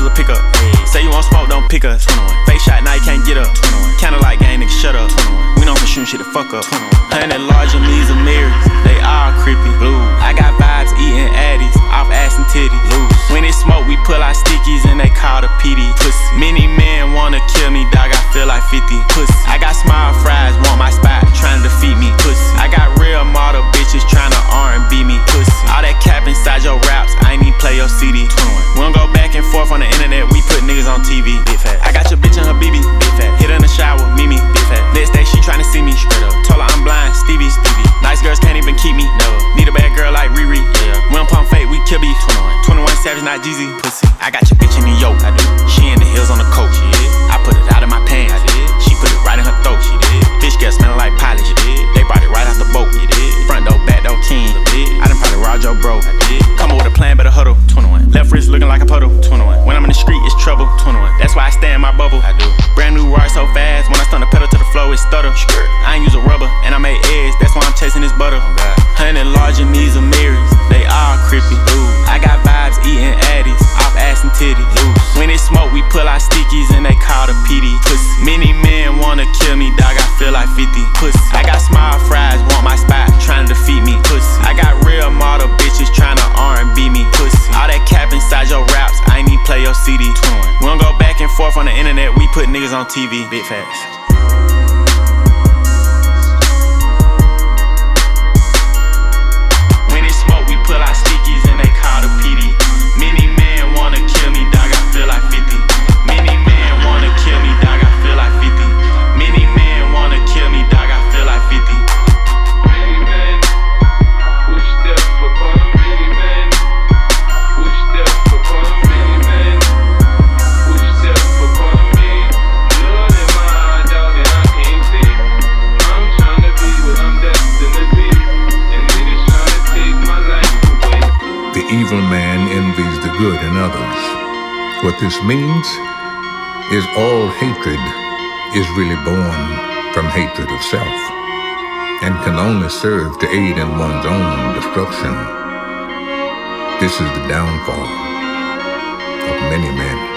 was a pickup. Say you want smoke, don't pick us. Face shot, now you can't get up. Kinda like gang, nigga, shut up. We know from shooting shit the fuck up. 100 large and these are mirrors, they all creepy. Blue. I got vibes eating addies, off ass and titties. Loose. When it smoke, we pull our stickies and they call the PD. Pussy. Many men wanna kill me, dog, I feel like 50. Pussy. I got small fries, want my spot, trying to defeat me. Pussy. I got real model bitches trying to R&B me. Pussy. All that cap inside your raps, I ain't even play your CD. We don't go back and forth on the internet, we put niggas on TV. Big fat. I got your bitch in her BB. Big fat. Hit her in the shower, Mimi. Big fat. Next day she tryna see me. Straight up. Told her I'm blind, Stevie. Nice girls can't even keep me. Never. Need a bad girl like Riri. Yeah. We don't pump fake, we kill beef. 21 Savage, not Jeezy. Pussy. I got your bitch in the yoke. I do. She in the hills on the coach. I put it out of my pants. I did. She put it right in her throat. She did. Fish gas smelling like polish. They brought it right out the boat. Front door, back door, king. I done probably robbed your bro. Come up with a plan, better huddle. 21. Left wrist looking like a puddle. 21. When I'm in the street, it's trouble. 21. That's why I stay in my bubble. I do. Brand new ride so fast. When I stun the pedal to the floor, it stutter. I ain't use a rubber, and I made eggs. That's why I'm chasing this butter. 100 large and these are mirrors. They all creepy. Ooh. I got vibes eating addies, off ass and titties. Loose. When it smoke, we pull our stickies and they call the PD. Pussy. Many men wanna kill me, dog. I feel like 50. Pussy. I got small fries, want my spot, trying to defeat me. Pussy. I got real model bitches trying to R&B me. Pussy. All that cap inside your raps, I ain't even play your CD. We don't go back and forth on the internet, we put niggas on TV. Big facts. When it smoke, we pull our stickies and they call the PD. Many men wanna kill me, dog. I feel like 50. Many men wanna kill me, dog. I feel like 50. Many men wanna kill me, dog. I feel like 50. Many men who step upon many men, who step upon many men, who step upon me. Blood in my eye, dog, and I can't see. I'm trying to be what I'm destined to be, and niggas trying to take my life away. The evil man envies the good in others. What this means is all hatred is really born from hatred of self and can only serve to aid in one's own destruction. This is the downfall of many men.